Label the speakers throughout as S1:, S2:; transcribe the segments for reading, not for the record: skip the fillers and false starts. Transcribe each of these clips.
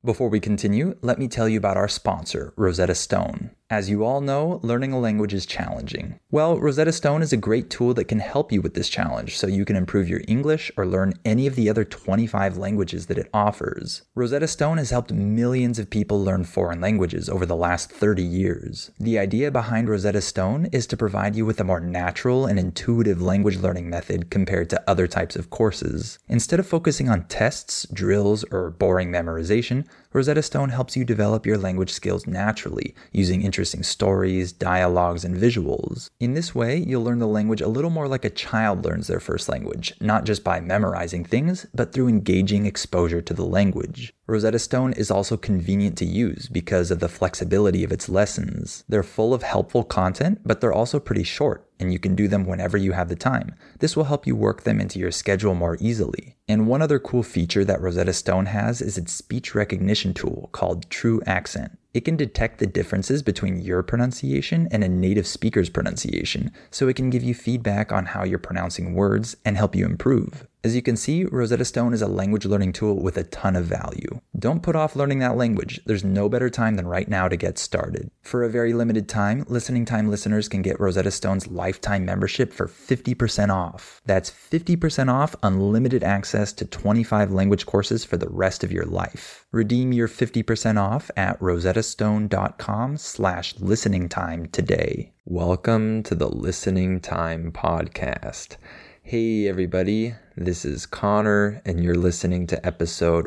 S1: Before we continue, let me tell you about our sponsor, Rosetta Stone. As you all know, learning a language is challenging. Well, Rosetta Stone is a great tool that can help you with this challenge so you can improve your English or learn any of the other 25 languages that it offers. Rosetta Stone has helped millions of people learn foreign languages over the last 30 years. The idea behind Rosetta Stone is to provide you with a more natural and intuitive language learning method compared to other types of courses. Instead of focusing on tests, drills, or boring memorization, Rosetta Stone helps you develop your language skills naturally, using interesting stories, dialogues, and visuals. In this way, you'll learn the language a little more like a child learns their first language, not just by memorizing things, but through engaging exposure to the language. Rosetta Stone is also convenient to use because of the flexibility of its lessons. They're full of helpful content, but they're also pretty short, and you can do them whenever you have the time. This will help you work them into your schedule more easily. And one other cool feature that Rosetta Stone has is its speech recognition tool called True Accent. It can detect the differences between your pronunciation and a native speaker's pronunciation, so it can give you feedback on how you're pronouncing words and help you improve. As you can see, Rosetta Stone is a language learning tool with a ton of value. Don't put off learning that language. There's no better time than right now to get started. For a very limited time, Listening Time listeners can get Rosetta Stone's lifetime membership for 50% off. That's 50% off unlimited access to 25 language courses for the rest of your life. Redeem your 50% off at rosettastone.com/listeningtime today. Welcome to the Listening Time Podcast. Hey everybody, this is Connor, and you're listening to episode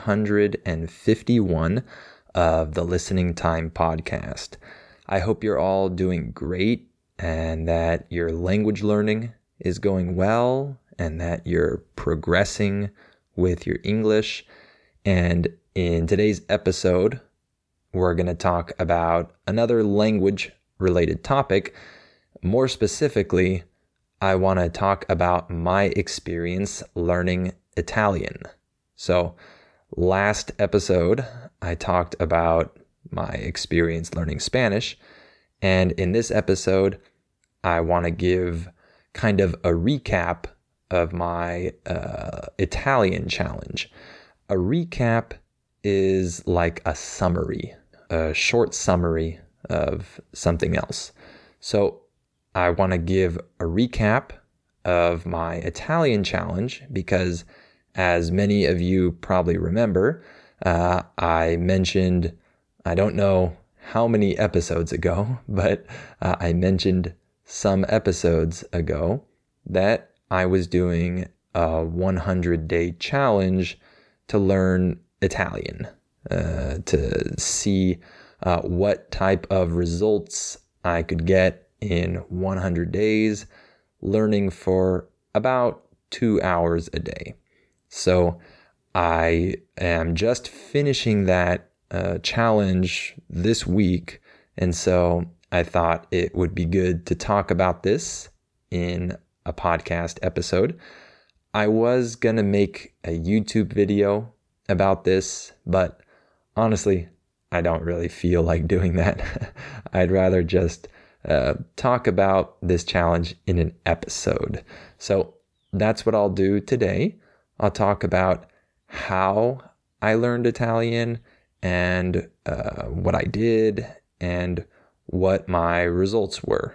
S1: 151 of the Listening Time Podcast. I hope you're all doing great and that your language learning is going well and that you're progressing with your English. And in today's episode, we're going to talk about another language-related topic. More specifically, I want to talk about my experience learning Italian. So last episode, I talked about my experience learning Spanish. And in this episode, I want to give kind of a recap of my Italian challenge. A recap is like a summary, a short summary of something else. So I want to give a recap of my Italian challenge because, as many of you probably remember, I mentioned, I don't know how many episodes ago, but I mentioned some episodes ago that I was doing a 100-day challenge to learn Italian, to see what type of results I could get in 100 days, learning for about 2 hours a day. So I am just finishing that challenge this week, and so I thought it would be good to talk about this in a podcast episode. I was going to make a YouTube video about this, but honestly, I don't really feel like doing that. I'd rather just talk about this challenge in an episode. So that's what I'll do today. I'll talk about how I learned Italian and what I did and what my results were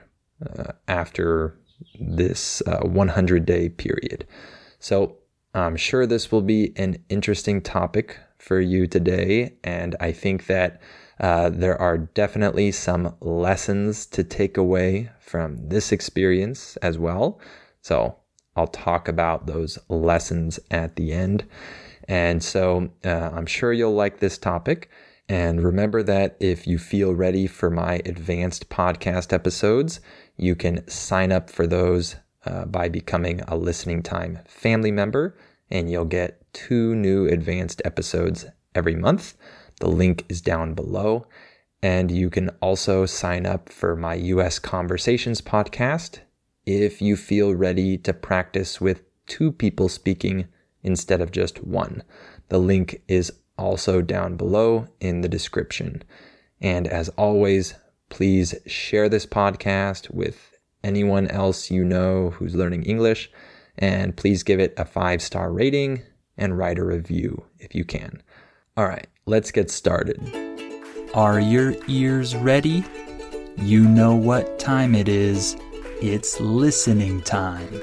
S1: after this 100-day period. So I'm sure this will be an interesting topic for you today, and I think that there are definitely some lessons to take away from this experience as well. So I'll talk about those lessons at the end. And so I'm sure you'll like this topic. And remember that if you feel ready for my advanced podcast episodes, you can sign up for those by becoming a Listening Time family member, and you'll get 2 new advanced episodes every month. The link is down below. And you can also sign up for my US Conversations podcast if you feel ready to practice with 2 people speaking instead of just 1. The link is also down below in the description. And as always, please share this podcast with anyone else you know who's learning English. And please give it a 5-star rating and write a review if you can. All right, let's get started.
S2: Are your ears ready? You know what time it is. It's listening time.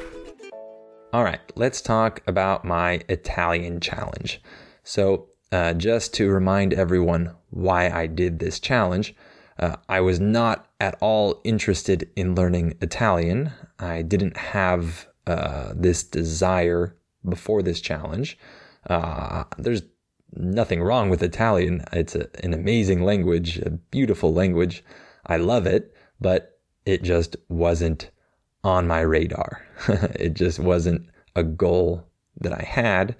S1: All right, let's talk about my Italian challenge. So just to remind everyone why I did this challenge, I was not at all interested in learning Italian. I didn't have this desire before this challenge. There's nothing wrong with Italian. It's an amazing language, a beautiful language. I love it, but it just wasn't on my radar. It just wasn't a goal that I had.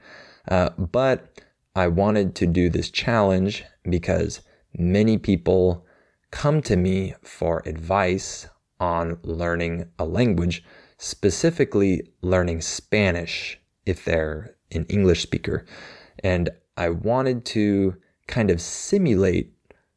S1: But I wanted to do this challenge because many people come to me for advice on learning a language, specifically learning Spanish if they're an English speaker. And I wanted to kind of simulate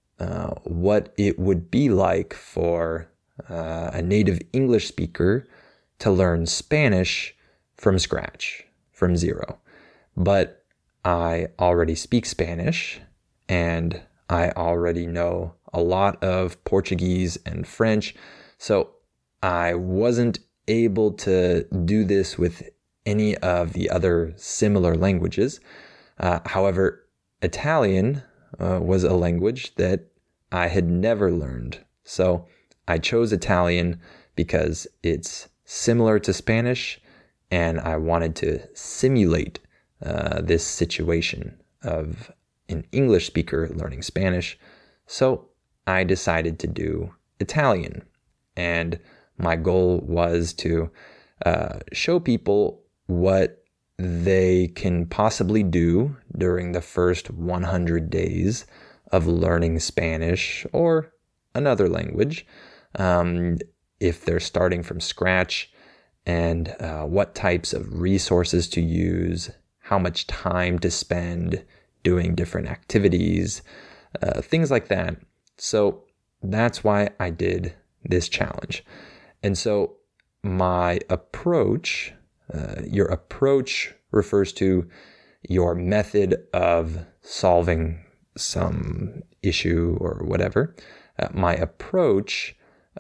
S1: what it would be like for a native English speaker to learn Spanish from scratch, from zero. But I already speak Spanish, and I already know a lot of Portuguese and French, so I wasn't able to do this with any of the other similar languages. However, Italian was a language that I had never learned. So I chose Italian because it's similar to Spanish, and I wanted to simulate this situation of an English speaker learning Spanish. So I decided to do Italian. And my goal was to show people what they can possibly do during the first 100 days of learning Spanish or another language, if they're starting from scratch, and what types of resources to use, how much time to spend doing different activities, things like that. So that's why I did this challenge. And so my approach, your approach refers to your method of solving some issue or whatever. My approach,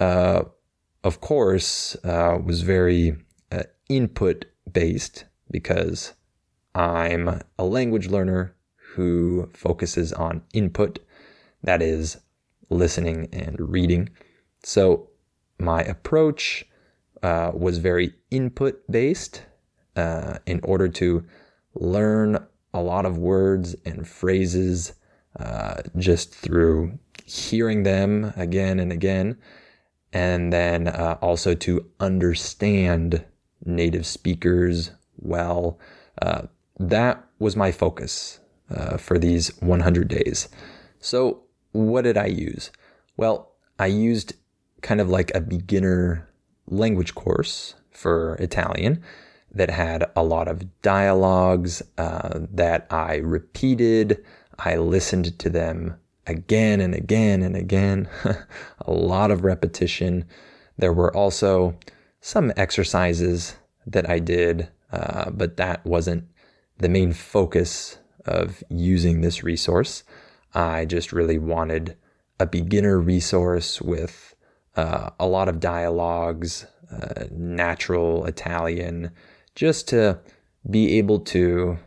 S1: of course, was very input based because I'm a language learner who focuses on input, that is, listening and reading. So my approach was very input based in order to learn a lot of words and phrases just through hearing them again and again, and then also to understand native speakers well. That was my focus for these 100 days. So what did I use? Well, I used kind of like a beginner language course for Italian that had a lot of dialogues that I repeated. I listened to them again and again and again, a lot of repetition. There were also some exercises that I did, but that wasn't the main focus of using this resource. I just really wanted a beginner resource with a lot of dialogues, natural Italian, just to be able to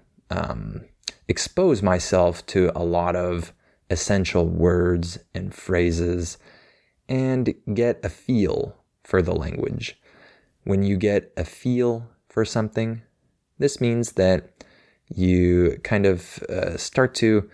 S1: expose myself to a lot of essential words and phrases and get a feel for the language. When you get a feel for something, this means that you kind of start to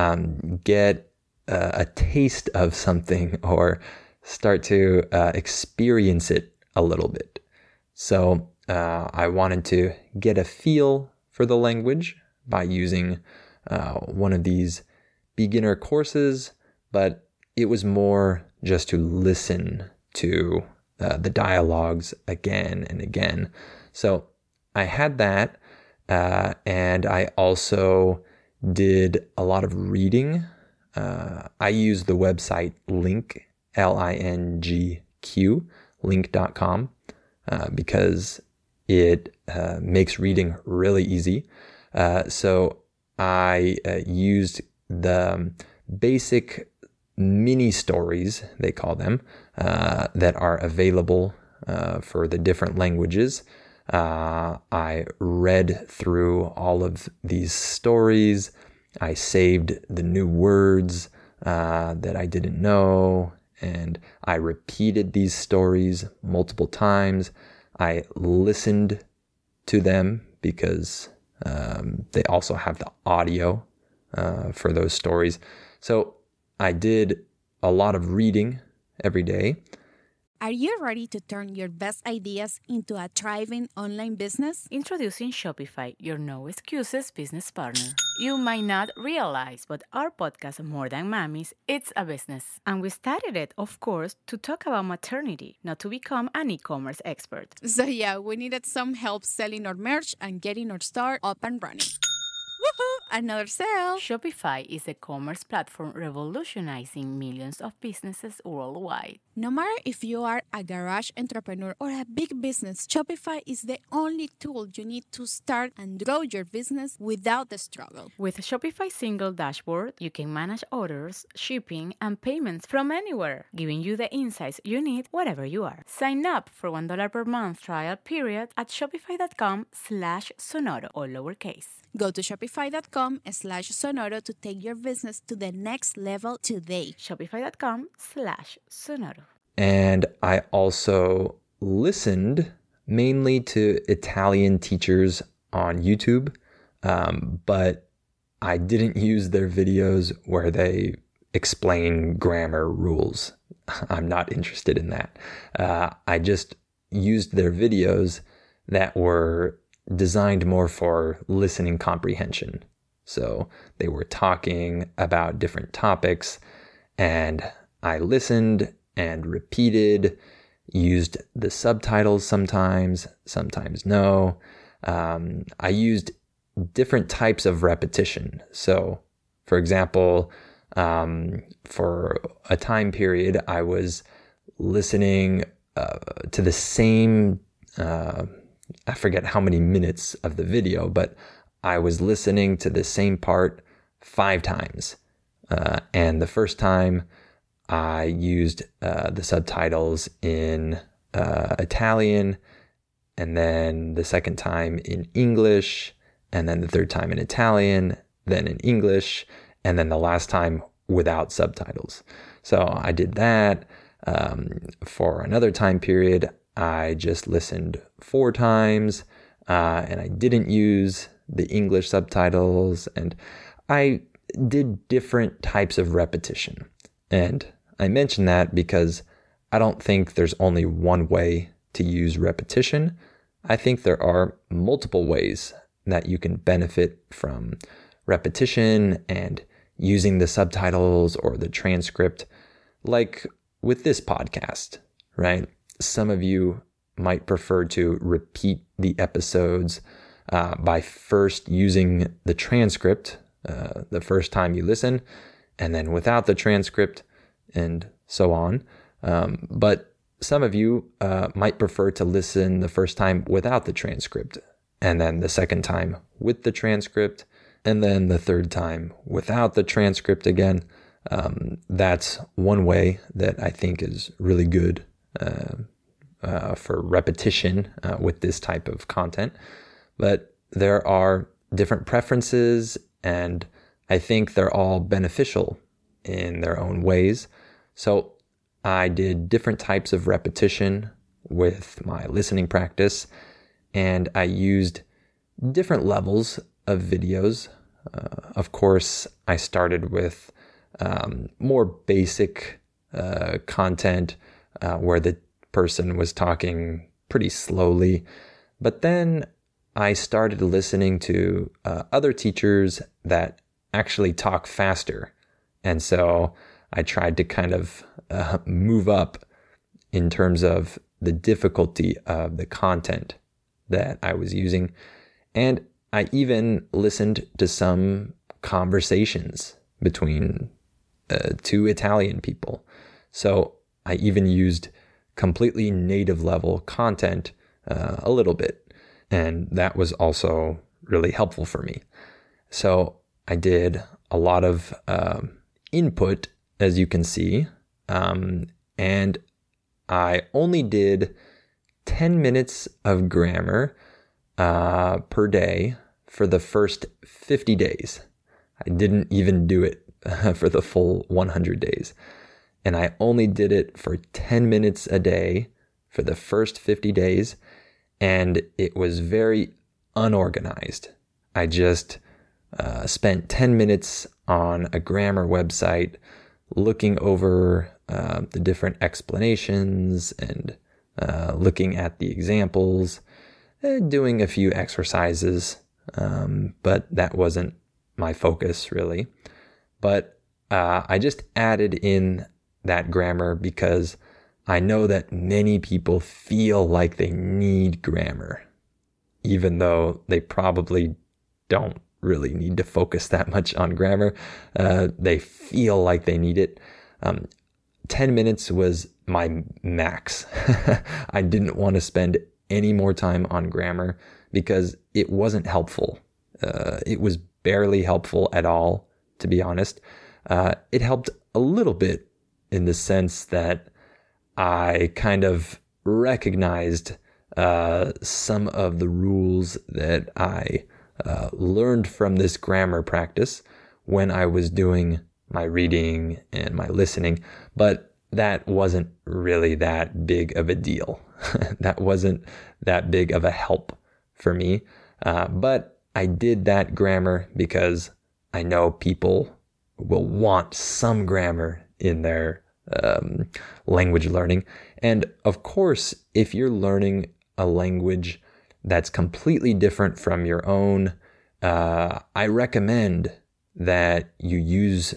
S1: get a taste of something or start to experience it a little bit. So I wanted to get a feel for the language by using one of these beginner courses, but it was more just to listen to the dialogues again and again. So I had that, and I also did a lot of reading. I used the website Lingq, Lingq, lingq.com, because it makes reading really easy. So I used the basic mini stories, they call them, that are available for the different languages. I read through all of these stories. I saved the new words that I didn't know, and I repeated these stories multiple times. I listened to them because they also have the audio for those stories. So I did a lot of reading every day.
S3: Are you ready to turn your best ideas into a thriving online business?
S4: Introducing Shopify, your no excuses business partner. You might not realize, but our podcast, More Than Mommies, it's a business. And we started it, of course, to talk about maternity, not to become an e-commerce expert.
S3: So yeah, we needed some help selling our merch and getting our store up and running. Woohoo! Another sale!
S4: Shopify is a commerce platform revolutionizing millions of businesses worldwide.
S3: No matter if you are a garage entrepreneur or a big business, Shopify is the only tool you need to start and grow your business without the struggle.
S4: With Shopify's single dashboard, you can manage orders, shipping, and payments from anywhere, giving you the insights you need wherever you are. Sign up for $1 per month trial period at shopify.com/Sonoro, all lowercase.
S3: Go to shopify.com/Sonoro to take your business to the next level today.
S4: Shopify.com/Sonoro.
S1: And I also listened mainly to Italian teachers on YouTube, but I didn't use their videos where they explain grammar rules. I'm not interested in that. I just used their videos that were designed more for listening comprehension. So they were talking about different topics, and I listened and repeated, used the subtitles sometimes no. I used different types of repetition. So, for example, for a time period, I was listening to the same, I forget how many minutes of the video, but I was listening to the same part 5 times. And the first time I used the subtitles in Italian, and then the second time in English, and then the third time in Italian, then in English, and then the last time without subtitles. So I did that. For another time period, I just listened 4 times, and I didn't use the English subtitles, and I did different types of repetition. And I mention that because I don't think there's only one way to use repetition. I think there are multiple ways that you can benefit from repetition and using the subtitles or the transcript, like with this podcast, right? Some of you might prefer to repeat the episodes by first using the transcript the first time you listen, and then without the transcript, and so on. But some of you might prefer to listen the first time without the transcript, and then the second time with the transcript, and then the third time without the transcript again. That's one way that I think is really good for repetition with this type of content. But there are different preferences, and I think they're all beneficial in their own ways. So I did different types of repetition with my listening practice, and I used different levels of videos. Of course, I started with more basic content where the person was talking pretty slowly, but then I started listening to other teachers that actually talk faster. And so I tried to kind of move up in terms of the difficulty of the content that I was using. And I even listened to some conversations between 2 Italian people. So I even used completely native level content a little bit. And that was also really helpful for me. So I did a lot of input, as you can see, and I only did 10 minutes of grammar per day for the first 50 days. I didn't even do it for the full 100 days. And I only did it for 10 minutes a day for the first 50 days. And it was very unorganized. I just spent 10 minutes on a grammar website looking over the different explanations and looking at the examples, doing a few exercises, but that wasn't my focus really. But I just added in that grammar because I know that many people feel like they need grammar, even though they probably don't really need to focus that much on grammar. They feel like they need it. 10 minutes was my max. I didn't want to spend any more time on grammar because it wasn't helpful. It was barely helpful at all, to be honest. It helped a little bit in the sense that I kind of recognized some of the rules that I learned from this grammar practice when I was doing my reading and my listening, but that wasn't really that big of a deal. That wasn't that big of a help for me. But I did that grammar because I know people will want some grammar in their language learning. And of course, if you're learning a language that's completely different from your own, I recommend that you use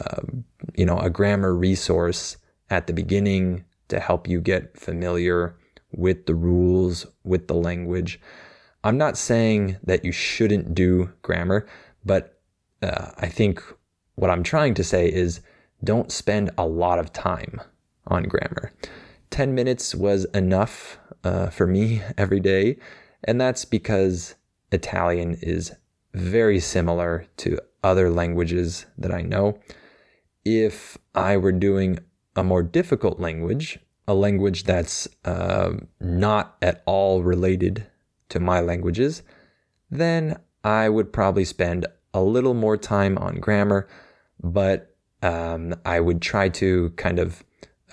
S1: a grammar resource at the beginning to help you get familiar with the rules, with the language. I'm not saying that you shouldn't do grammar, but I think what I'm trying to say is don't spend a lot of time on grammar. 10 minutes was enough for me every day, and that's because Italian is very similar to other languages that I know. If I were doing a more difficult language, a language that's not at all related to my languages, then I would probably spend a little more time on grammar, but I would try to kind of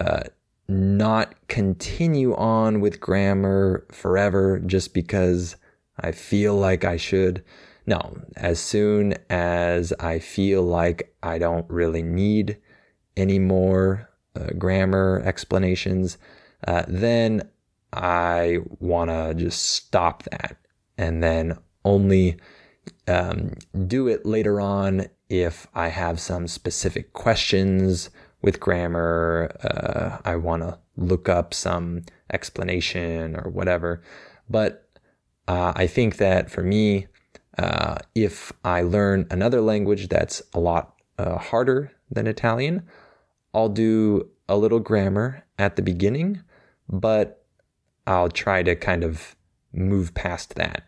S1: not continue on with grammar forever just because I feel like I should. No, as soon as I feel like I don't really need any more grammar explanations, then I want to just stop that and then only do it later on if I have some specific questions with grammar. I want to look up some explanation or whatever. But I think that for me, if I learn another language that's a lot harder than Italian, I'll do a little grammar at the beginning, but I'll try to kind of move past that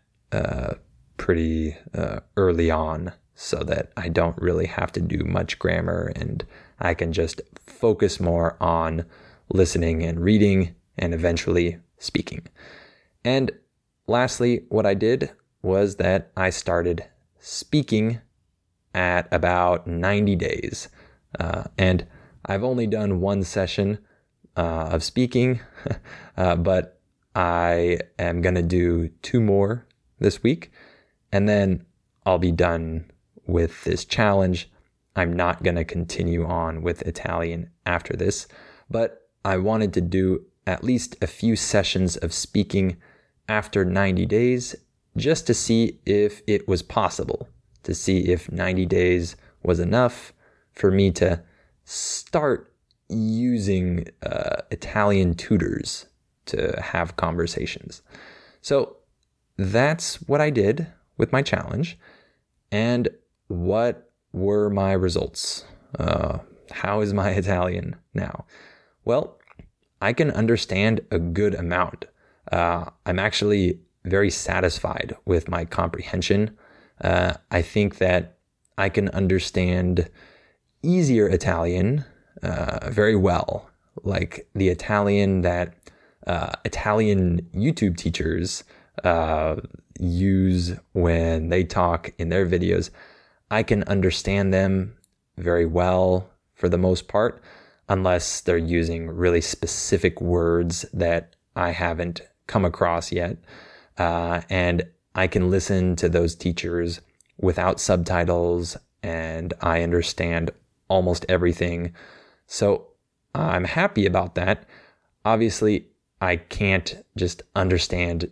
S1: pretty early on so that I don't really have to do much grammar and I can just focus more on listening and reading and eventually speaking. And lastly, what I did was that I started speaking at about 90 days. And I've only done one session of speaking, but I am going to do 2 more this week, and then I'll be done with this challenge. I'm not going to continue on with Italian after this, but I wanted to do at least a few sessions of speaking after 90 days just to see if it was possible, to see if 90 days was enough for me to start using Italian tutors to have conversations. So that's what I did with my challenge. And what were my results? How is my Italian now? Well, I can understand a good amount. I'm actually very satisfied with my comprehension. I think that I can understand easier Italian very well, like the Italian that Italian YouTube teachers use when they talk in their videos. I can understand them very well for the most part, unless they're using really specific words that I haven't come across yet. And I can listen to those teachers without subtitles, and I understand almost everything. So I'm happy about that. Obviously, I can't just understand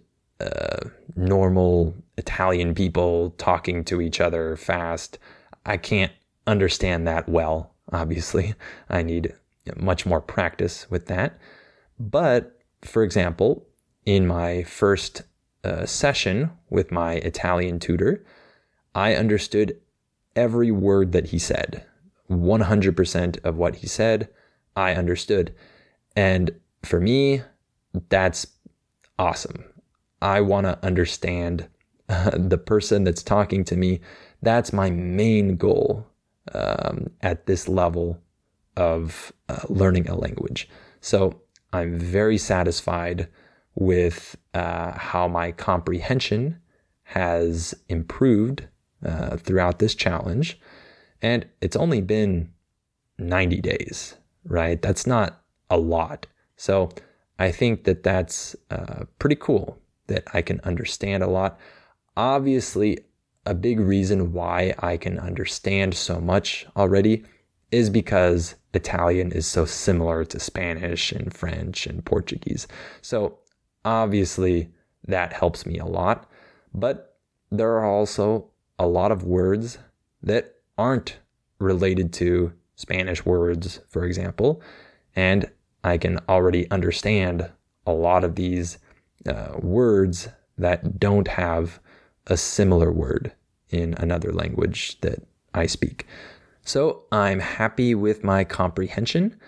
S1: normal Italian people talking to each other fast. I can't understand that well, obviously. I need much more practice with that. But, for example, in my first session with my Italian tutor, I understood every word that he said. 100% of what he said, I understood. And for me, that's awesome. I want to understand the person that's talking to me. That's my main goal at this level of learning a language. So I'm very satisfied with how my comprehension has improved throughout this challenge. And it's only been 90 days, right? That's not a lot. So I think that that's pretty cool that I can understand a lot. Obviously, a big reason why I can understand so much already is because Italian is so similar to Spanish and French and Portuguese. So obviously that helps me a lot. But there are also a lot of words that aren't related to Spanish words, for example, and I can already understand a lot of these words that don't have a similar word in another language that I speak. So I'm happy with my comprehension,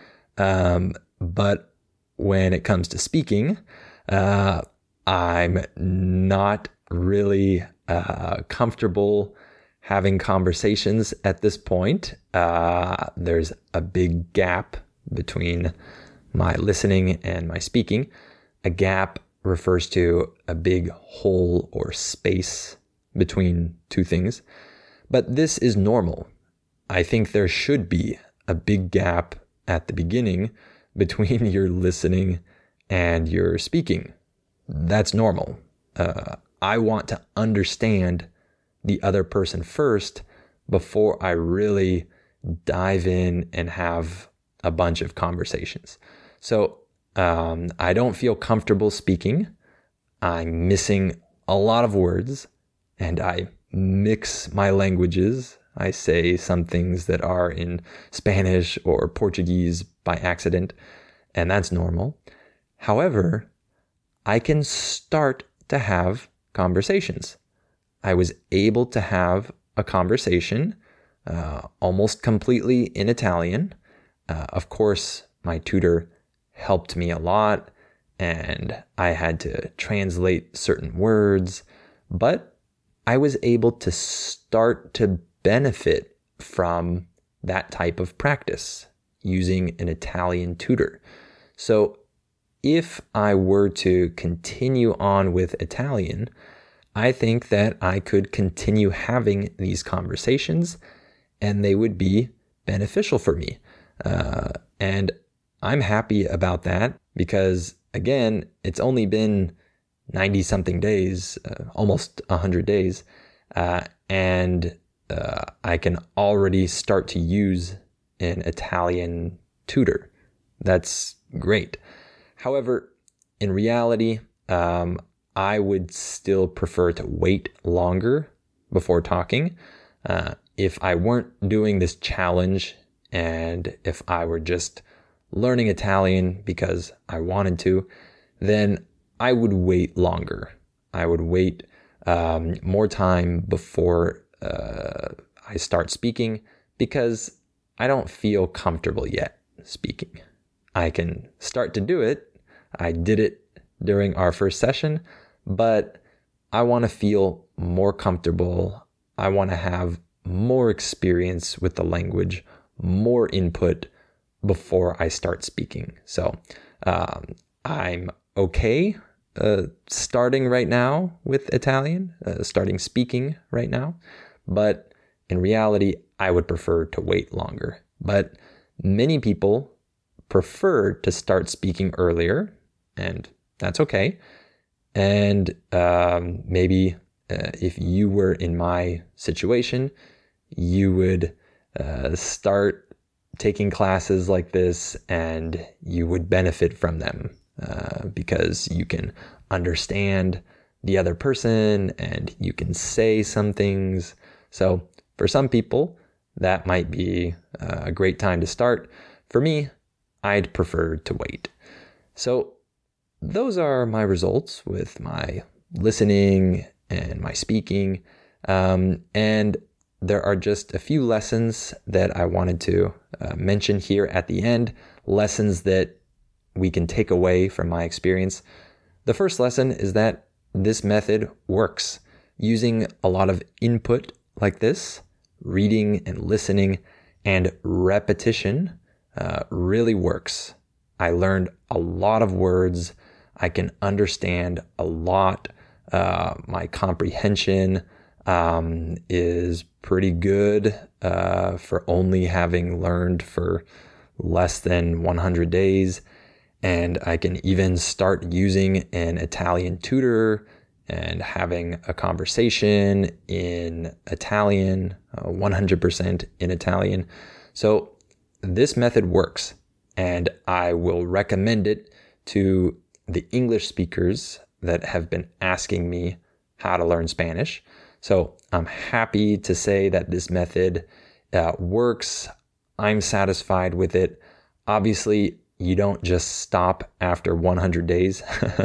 S1: but when it comes to speaking, I'm not really comfortable having conversations at this point. There's a big gap between my listening and my speaking. A gap refers to a big hole or space between two things. But this is normal. I think there should be a big gap at the beginning between your listening and your speaking. That's normal. I want to understand the other person first before I really dive in and have a bunch of conversations. So I don't feel comfortable speaking. I'm missing a lot of words, and I mix my languages. I say some things that are in Spanish or Portuguese by accident, and that's normal. However, I can start to have conversations. I was able to have a conversation almost completely in Italian. Of course, my tutor helped me a lot, and I had to translate certain words, but I was able to start to benefit from that type of practice using an Italian tutor. So if I were to continue on with Italian, I think that I could continue having these conversations and they would be beneficial for me. And I'm happy about that because, again, it's only been 90 something days, almost 100 days. And I can already start to use an Italian tutor. That's great. However, in reality, I would still prefer to wait longer before talking. If I weren't doing this challenge and if I were just learning Italian because I wanted to, then I would wait longer. I would wait more time before I start speaking because I don't feel comfortable yet speaking. I can start to do it. I did it during our first session, but I want to feel more comfortable. I want to have more experience with the language, more input before I start speaking. So I'm okay starting right now with Italian, starting speaking right now. But in reality, I would prefer to wait longer. But many people prefer to start speaking earlier, and that's okay. And maybe if you were in my situation, you would start taking classes like this and you would benefit from them because you can understand the other person and you can say some things. So for some people, that might be a great time to start. For me, I'd prefer to wait. So those are my results with my listening and my speaking. And there are just a few lessons that I wanted to mention here at the end, lessons that we can take away from my experience. The first lesson is that this method works. Using a lot of input like this, reading and listening and repetition really works. I learned a lot of words. I can understand a lot. My comprehension is pretty good for only having learned for less than 100 days. And I can even start using an Italian tutor and having a conversation in Italian, 100% in Italian. So this method works, and I will recommend it to the English speakers that have been asking me how to learn Spanish. So I'm happy to say that this method works. I'm satisfied with it. Obviously, you don't just stop after 100 days.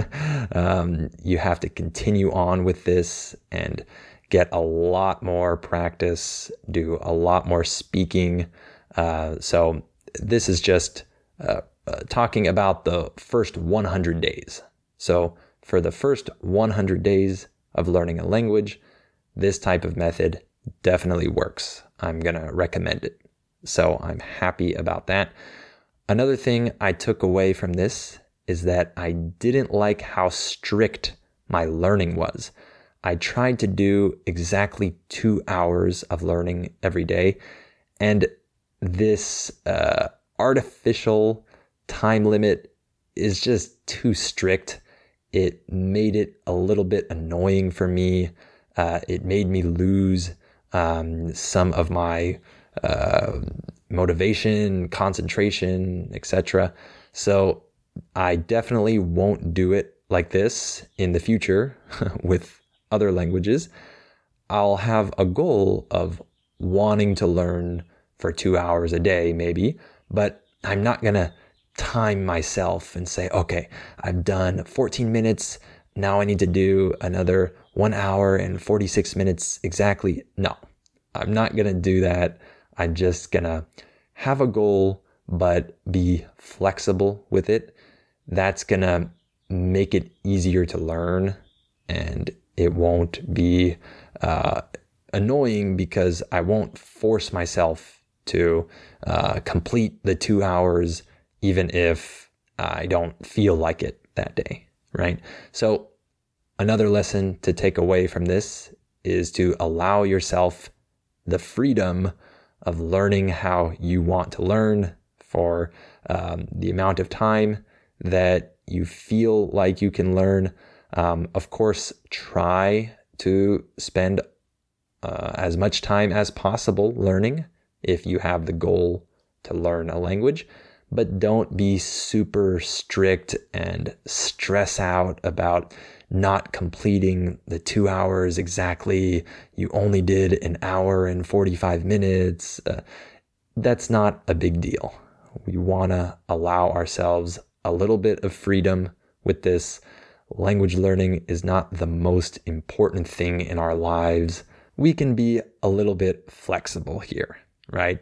S1: You have to continue on with this and get a lot more practice, do a lot more speaking. So this is just talking about the first 100 days. So for the first 100 days of learning a language, this type of method definitely works. I'm going to recommend it. So I'm happy about that. Another thing I took away from this is that I didn't like how strict my learning was. I tried to do exactly 2 hours of learning every day, and this artificial time limit is just too strict. It made it a little bit annoying for me. It made me lose some of my motivation, concentration, etc. So I definitely won't do it like this in the future with other languages. I'll have a goal of wanting to learn for 2 hours a day, maybe, but I'm not going to time myself and say, okay, I've done 14 minutes. Now I need to do another 1 hour and 46 minutes exactly. No, I'm not going to do that. I'm just going to have a goal, but be flexible with it. That's going to make it easier to learn, and it won't be annoying because I won't force myself to complete the 2 hours, even if I don't feel like it that day, right? So another lesson to take away from this is to allow yourself the freedom of learning how you want to learn for the amount of time that you feel like you can learn. Of course, try to spend as much time as possible learning if you have the goal to learn a language, but don't be super strict and stress out about not completing the 2 hours exactly. You only did 1 hour and 45 minutes. That's not a big deal. We want to allow ourselves a little bit of freedom with this. Language learning is not the most important thing in our lives. We can be a little bit flexible here, right?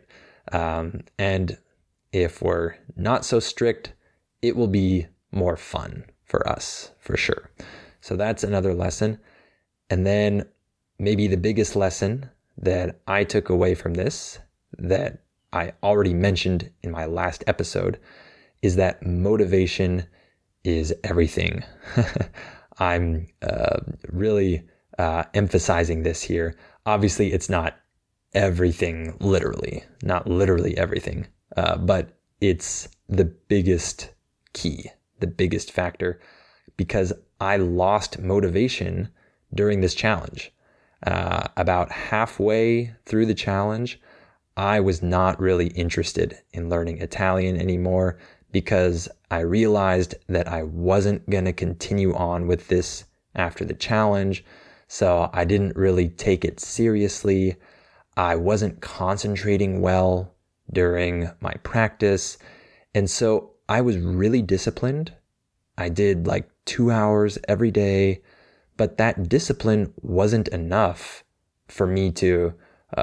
S1: And if we're not so strict, it will be more fun for us, for sure. So that's another lesson. And then maybe the biggest lesson that I took away from this, that I already mentioned in my last episode, is that motivation is everything. I'm really emphasizing this here. Obviously, it's not everything literally, not literally everything, but it's the biggest key, the biggest factor, because I lost motivation during this challenge. About halfway through the challenge, I was not really interested in learning Italian anymore because I realized that I wasn't going to continue on with this after the challenge. So I didn't really take it seriously. I wasn't concentrating well during my practice. And so I was really disciplined. I did like 2 hours every day, but that discipline wasn't enough for me to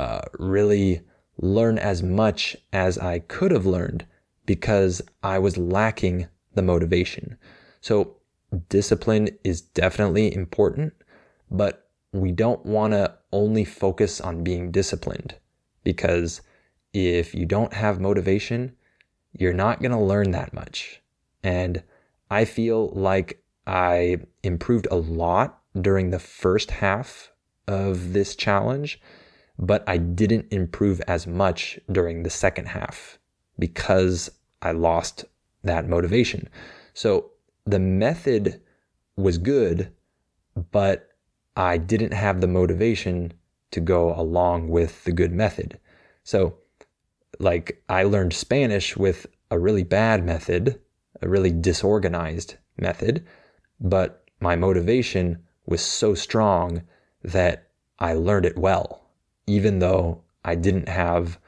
S1: really learn as much as I could have learned because I was lacking the motivation. So discipline is definitely important, but we don't want to only focus on being disciplined, because if you don't have motivation, you're not going to learn that much. And I feel like I improved a lot during the first half of this challenge, but I didn't improve as much during the second half because I lost that motivation. So the method was good, but I didn't have the motivation to go along with the good method. So like I learned Spanish with a really bad method, a really disorganized method, but my motivation was so strong that I learned it well, even though I didn't have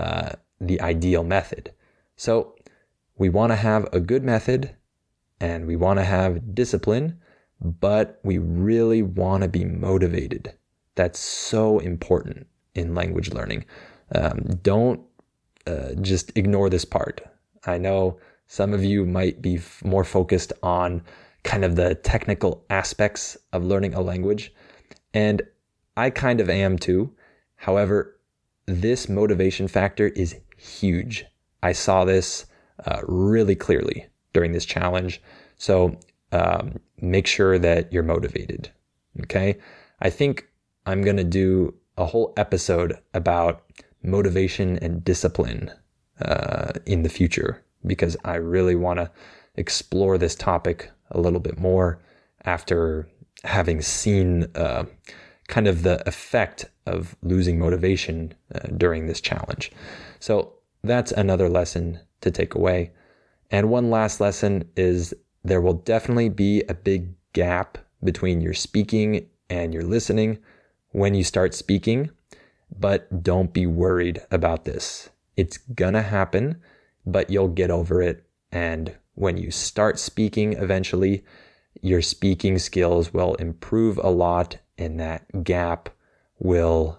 S1: the ideal method. So we want to have a good method and we want to have discipline, but we really want to be motivated. That's so important in language learning. Don't just ignore this part. I know some of you might be more focused on kind of the technical aspects of learning a language, and I kind of am too. However, this motivation factor is huge. I saw this really clearly during this challenge. So make sure that you're motivated. Okay. I think I'm going to do a whole episode about motivation and discipline in the future, because I really want to explore this topic a little bit more after having seen kind of the effect of losing motivation during this challenge. So that's another lesson to take away. And one last lesson is there will definitely be a big gap between your speaking and your listening when you start speaking, but don't be worried about this. It's gonna happen, but you'll get over it. And when you start speaking eventually, your speaking skills will improve a lot and that gap will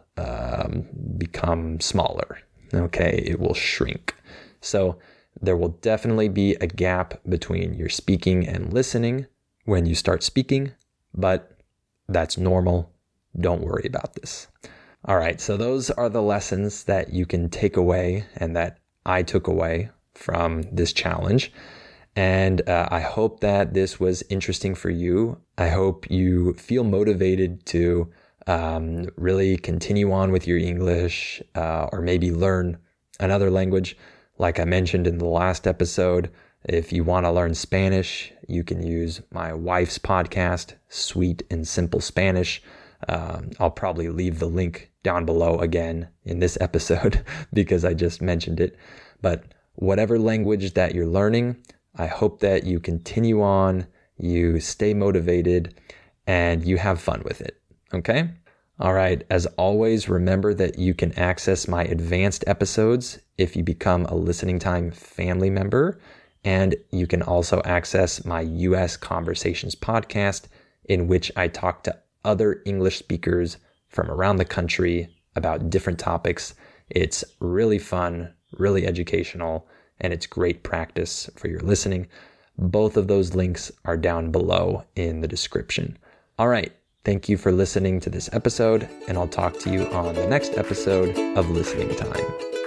S1: become smaller. Okay, it will shrink. So there will definitely be a gap between your speaking and listening when you start speaking, but that's normal. Don't worry about this. All right, so those are the lessons that you can take away and that I took away from this challenge. And I hope that this was interesting for you. I hope you feel motivated to really continue on with your English or maybe learn another language. Like I mentioned in the last episode, if you want to learn Spanish, you can use my wife's podcast, Sweet and Simple Spanish. I'll probably leave the link down below again in this episode because I just mentioned it. But whatever language that you're learning, I hope that you continue on, you stay motivated, and you have fun with it. Okay? All right. As always, remember that you can access my advanced episodes if you become a Listening Time family member. And you can also access my US Conversations podcast, in which I talk to other English speakers from around the country about different topics. It's really fun, really educational, and it's great practice for your listening. Both of those links are down below in the description. All right. Thank you for listening to this episode, and I'll talk to you on the next episode of Listening Time.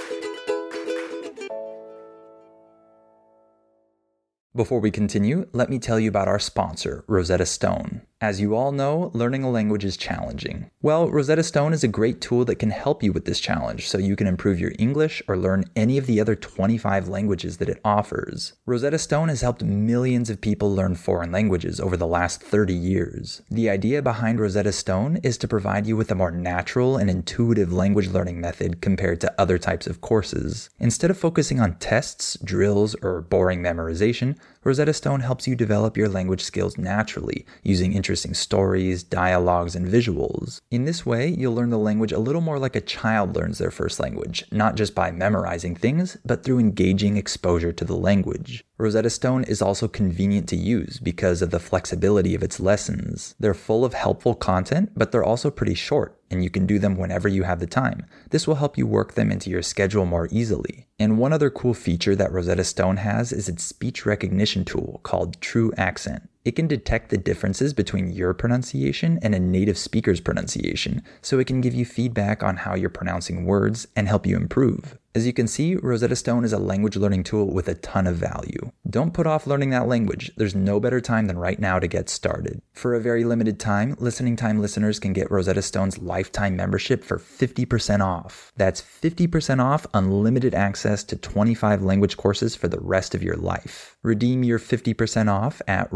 S1: Before we continue, let me tell you about our sponsor, Rosetta Stone. As you all know, learning a language is challenging. Well, Rosetta Stone is a great tool that can help you with this challenge so you can improve your English or learn any of the other 25 languages that it offers. Rosetta Stone has helped millions of people learn foreign languages over the last 30 years. The idea behind Rosetta Stone is to provide you with a more natural and intuitive language learning method compared to other types of courses. Instead of focusing on tests, drills, or boring memorization, Rosetta Stone helps you develop your language skills naturally, using interesting stories, dialogues, and visuals. In this way, you'll learn the language a little more like a child learns their first language, not just by memorizing things, but through engaging exposure to the language. Rosetta Stone is also convenient to use because of the flexibility of its lessons. They're full of helpful content, but they're also pretty short, and you can do them whenever you have the time. This will help you work them into your schedule more easily. And one other cool feature that Rosetta Stone has is its speech recognition tool called True Accent. It can detect the differences between your pronunciation and a native speaker's pronunciation, so it can give you feedback on how you're pronouncing words and help you improve. As you can see, Rosetta Stone is a language learning tool with a ton of value. Don't put off learning that language. There's no better time than right now to get started. For a very limited time, Listening Time listeners can get Rosetta Stone's lifetime membership for 50% off. That's 50% off unlimited access to 25 language courses for the rest of your life. Redeem your 50% off at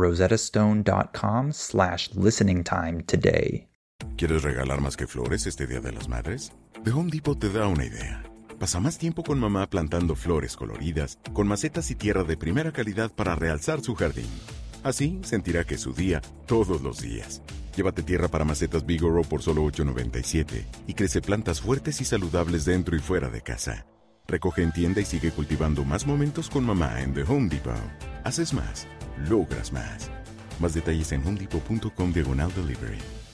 S1: rosettastone.com/listeningtime today.
S5: ¿Quieres regalar más que flores este Día de las Madres? The Home Depot te da una idea. Pasa más tiempo con mamá plantando flores coloridas, con macetas y tierra de primera calidad para realzar su jardín. Así sentirá que es su día todos los días. Llévate tierra para macetas Bigoro por solo $8.97 y crece plantas fuertes y saludables dentro y fuera de casa. Recoge en tienda y sigue cultivando más momentos con mamá en The Home Depot. Haces más, logras más. Más detalles en homedepot.com/delivery.